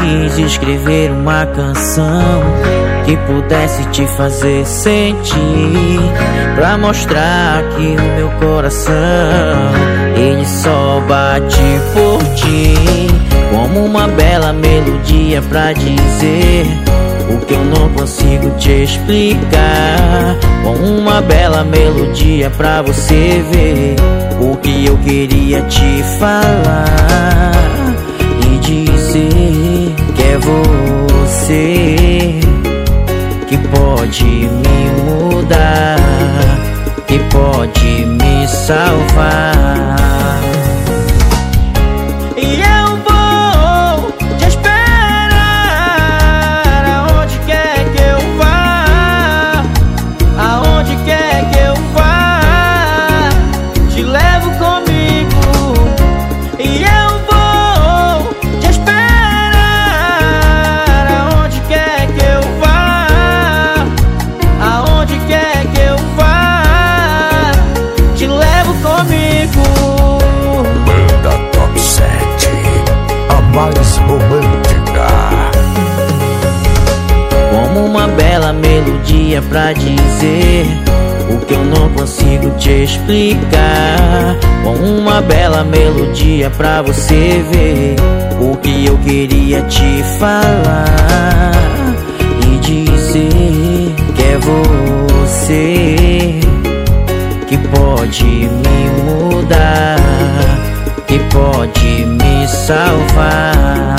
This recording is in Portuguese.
quis escrever uma canção que pudesse te fazer sentir, pra mostrar que o meu coração, ele só bate por ti. Como uma bela melodia pra dizer o que eu não consigo te explicar. Como uma bela melodia pra você ver o que eu queria te falar e dizer que é você que pode me mudar, que pode me salvar. E eu vou te esperar aonde quer que eu vá, aonde quer que eu vá, te levo comigo. E eu vou te esperar aonde quer que eu vá, aonde quer que eu vá, te levo comigo. Banda Top 7, a mais romântica. Como uma bela melodia pra dizer o que eu não consigo te explicar. Com uma bela melodia pra você ver o que eu queria te falar e dizer que é você que pode me mudar, que pode me salvar.